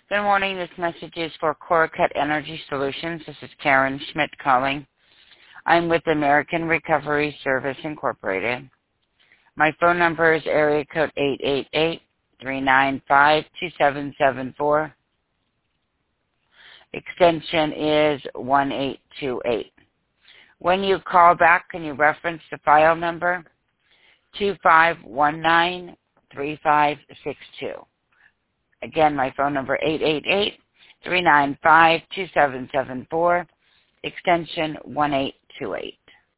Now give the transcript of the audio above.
Good morning. This message is for CoreCut Energy Solutions. This is Karen Schmidt calling. I'm with American Recovery Service Incorporated. My phone number is area code 888-395-2774. Extension is 1828. When you call back, can you reference the file number 25193562. Again, my phone number 888-395-2774, extension 1828.